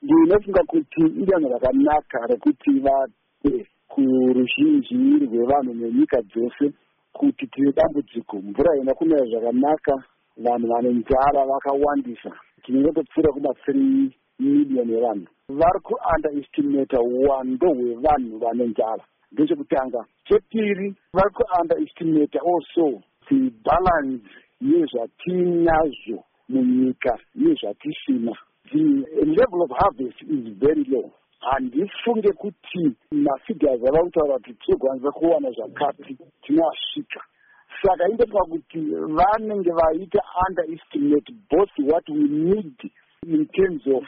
ndinofunga kuti idanho rakanaka rekuti vape kuruzhinji rwevanhu nenyika dzose kuti tine dambudziko, mvura ina kunaya zvakanaka, vanhu vane nzara vakawandisa, tinotopfuura kuma3 miliyoni yevanhu. Vari kuunderestimata uwando hwevanhu vane nzara, ndechekutanga. Chepiri, vari kuunderestimata also the balance yezvatinazvo munyika yezvatisina. The level of harvest is very low. Handifunge kuti mafigures ava kutaura kuti tinokwanisa kuwana zvakati tinasvika. Saka indofunga kuti vanenge vaita underestimate both what we need in terms of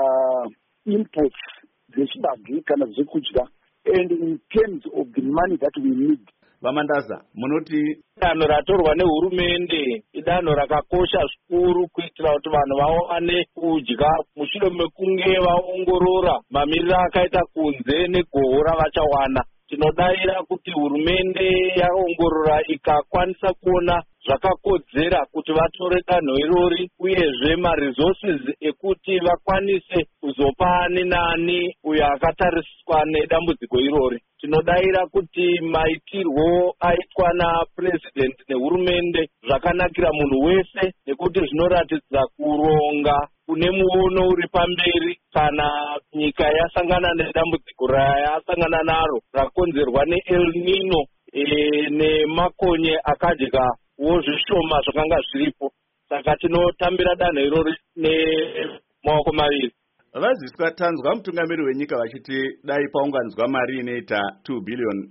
inputs dzechibage kana zvekudya and in terms of the money that we need. Vamandaza, munoti danho ratorwa nehurumende idanho rakakosha zvikuru kuitira kuti vanhu vawane kudya mushure mekunge vaongorora mamiriro akaita kunze negohwo ravachawana. Tinodayira kuti hurumende yaongorora ikakwanisa kuona zvakakodzera kuti vatore danho irori uyezve maresources ekuti vakwanise kuzopa ani nani uyo akatariswa nedambudziko irori. Tinodayira kuti maitirwo aitwa napresident nehurumende zvakanakira munhu wese nekuti zvinoratidza kuronga kune muono uri pamberi kana nyika yasangana nedambudziko rayasangana naro rakonzerwa neEl Nino nemakonye akadyawo zvishoma zvakanga zviripo. Saka tinotambira danho irori nemaoko maviri. Vaziswa tanzwa mutungamiri wenyika vachiti dai paunganidzwa mari inoita $2 billion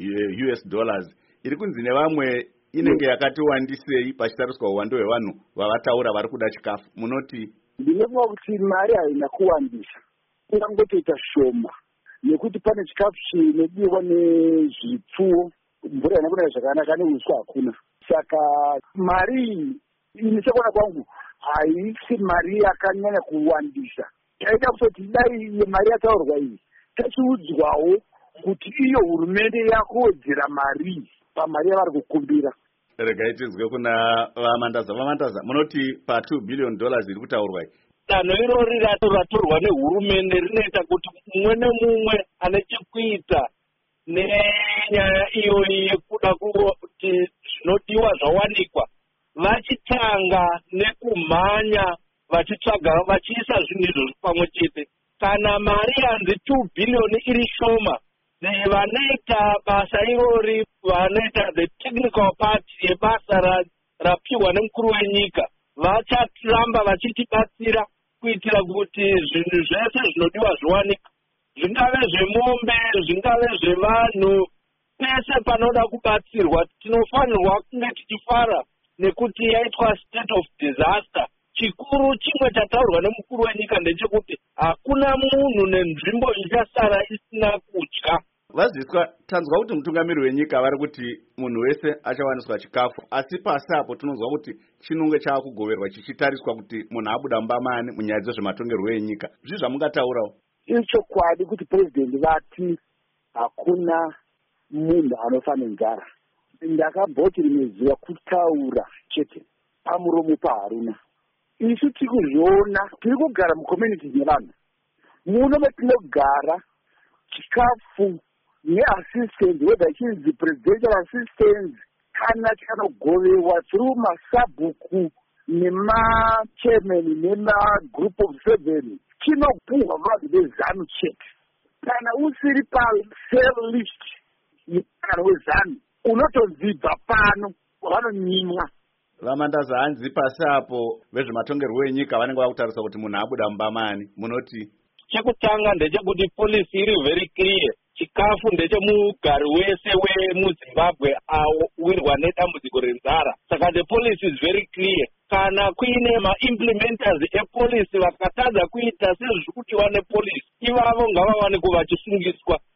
iri kunzi nevamwe inenge yakati wandisei pachitariswa uwando hwevanhu vavataura vari kuda chikafu. Munoti? Ndinofunga kuti mari haina kuwandisa, ingangotoita shoma nekuti pane chikafu chinodiwa nezvipfuwo, mvura ina kunaya zvakanaka neuswa hakuna. Saka mari iyi inichokuona kwangu haisi mari yakanyanya kuwandisa. Taida kutoti dai mari yataurwa iyi tachiudzwawo kuti iyo hurumende yakuwedzera mari pamari yavari kukumbira. Regai tizwe kuna Vamandaza. Vamandaza, munoti pa$2 billion iri kutaurwa iyi? Danho irori ratorwa nehurumende rinoita kuti mumwe nemumwe ane chekuita nenyaya iyoyi yekuda kuti zvinodiwa zvawanikwa vachitanga nekumhanya vachitsvaga vachiisa zvinhu izvozvo pamwe chete. Kana mari yanzi $2 billion iri shoma, vanoita basa irori, vanoita the technical part yebasa rapiwa nemukuru wenyika vacharamba vachitibatsira kuitira kuti zvinhu zvese zvinodiwa zviwanika, zvingave zvemombe, zvingave zvevanhu, pese panoda kubatsirwa tinofanirwa kunge tichifara nekuti yaitwa state of disaster. Chikuru chimwe chataurwa nemukuru wenyika ndechekuti hakuna munhu nenzvimbo ichasara isina kudya. Vaziswa tanzwa kuti mutungamiri wenyika vari kuti munhu wese achawaniswa chikafu, asi pasi apo tinonzwa kuti chinonge chaakugoverwa chichitariswa kuti munhu abuda mbamani munyaya dzezvematongerwo enyika. Zvii zvamungataurawo? Ichokwadi kuti president vati hakuna munhu anofa nenzara. Ndakamboti rimwe zuva kutaura chete pamuromo paharuna. Isu tiri kuzviona, tiri kugara mucommunity nevanhu. Muno metinogara chikafu neassistance, whether chinzi presidential assistance kana chikanogovewa through masabhuku nemachairman nemagroup of 7 chinopuhwa vanhu vezanu chete. Kana usiri pasale list yevanhu vezanu unotonzibva pano vanonyimwa. Vamandaza, hanzi pasi apo vezvematongerwo enyika vanenge vakutarisa kuti munhu abuda mbamani. Munoti? Chekutanga ndechekuti policy iri very clear. Chikafu ndechemugari wese wemuZimbabwe awirwa nedambudziko renzara. Saka the policy is very clear. Kana kuine ma-implementers epolicy vakatadza kuita sezviri kutiwa nepolicy, ivavo ngavawane kuva vachisungiswa.